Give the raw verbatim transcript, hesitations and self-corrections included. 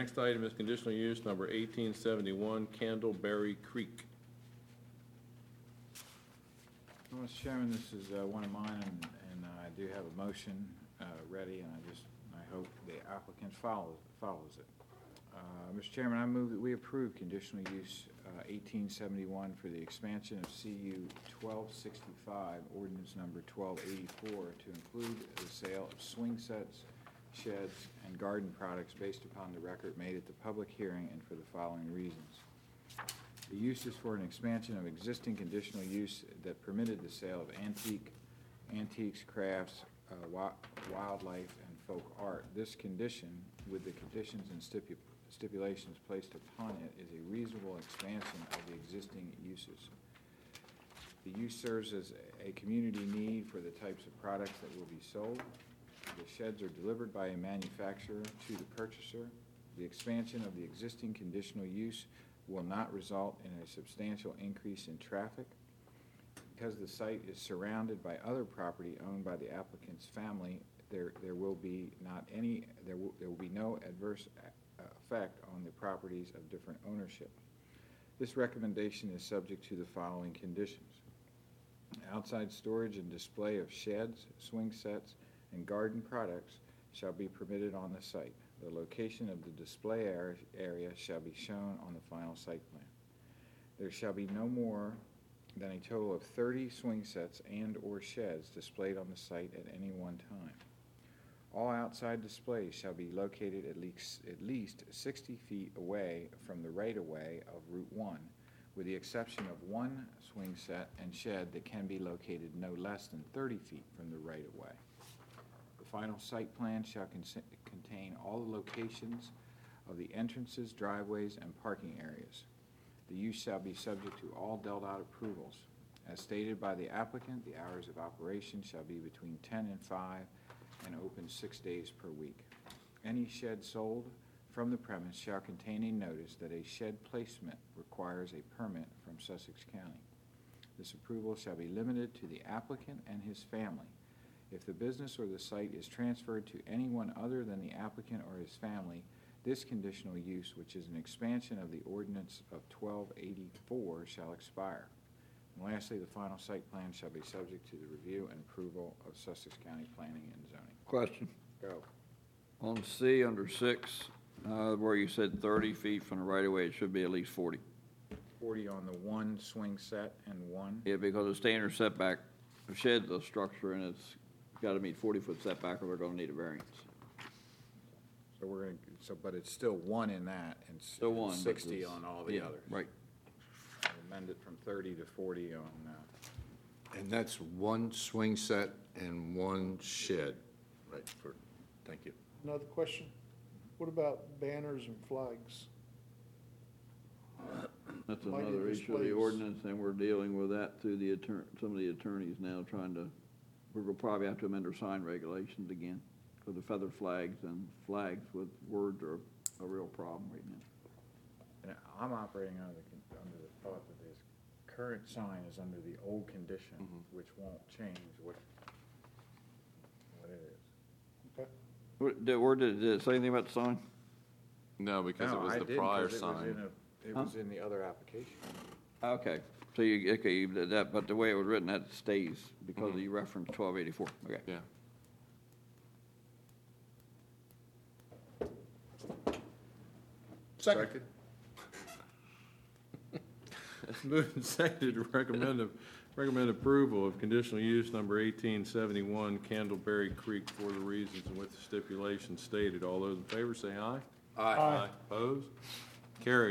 next item is conditional use number eighteen seventy-one, Candleberry Creek. Well, Mister Chairman, this is uh, one of mine, and, and I do have a motion uh, ready, and I just, I hope the applicant follows, follows it. Uh, Mister Chairman, I move that we approve conditional use uh, eighteen seventy-one for the expansion of C U twelve sixty-five, ordinance number twelve eighty-four, to include the sale of swing sets, sheds, and garden products based upon the record made at the public hearing and for the following reasons. The use is for an expansion of existing conditional use that permitted the sale of antique, antiques, crafts, uh, wi- wildlife, and folk art. This condition, with the conditions and stipu- stipulations placed upon it, is a reasonable expansion of the existing uses. The use serves as a community need for the types of products that will be sold. The sheds are delivered by a manufacturer to the purchaser. The expansion of the existing conditional use will not result in a substantial increase in traffic. Because the site is surrounded by other property owned by the applicant's family, there, there will be not any, there will, there will be no adverse a- effect on the properties of different ownership. This recommendation is subject to the following conditions. Outside storage and display of sheds, swing sets, and garden products shall be permitted on the site. The location of the display ar- area shall be shown on the final site plan. There shall be no more than a total of thirty swing sets and/or sheds displayed on the site at any one time. All outside displays shall be located at least, at least sixty feet away from the right-of-way of Route one, with the exception of one swing set and shed that can be located no less than thirty feet from the right-of-way. The final site plan shall cons- contain all the locations of the entrances, driveways, and parking areas. The use shall be subject to all Deltot approvals. As stated by the applicant, the hours of operation shall be between ten and five and open six days per week. Any shed sold from the premise shall contain a notice that a shed placement requires a permit from Sussex County. This approval shall be limited to the applicant and his family. If the business or the site is transferred to anyone other than the applicant or his family, this conditional use, which is an expansion of the ordinance of twelve eighty-four, shall expire. And lastly, the final site plan shall be subject to the review and approval of Sussex County Planning and Zoning. Question. Go. On C, under six, uh, where you said thirty feet from the right-of-way, it should be at least forty. forty on the one swing set and one? Yeah, because the standard setback, the shed's a structure, and it's got to meet forty-foot setback, or they're going to need a variance. So we're going to, so, but it's still one in that and s- Still one, but sixty it's- on all the yeah, others. Right. Amend it from thirty to forty on, uh, And that's one swing set and one shed, right, for, thank you. Another question? What about banners and flags? That's Lighted another issue of the displays. ordinance, and we're dealing with that through the attorney, some of the attorneys now trying to, we're going to probably have to amend our sign regulations again, because the feather flags and flags with words are a real problem right now. and I'm operating under the, con- under the thought that this current sign is under the old condition, which won't change what, what it is. Okay. What- Did, where did, did it say anything about the sign? No, because it No, was I the didn't, prior 'cause it was in sign. a- It was in the other application. Okay, so you, okay, you did that, but the way it was written, that stays, because Mhm. you referenced twelve eighty-four, okay. Yeah. Second. Moved and seconded to recommend, a- recommend approval of conditional use number eighteen seventy-one, Candleberry Creek, for the reasons and with the stipulations stated. All those in favor say aye. Aye. Opposed? Carried.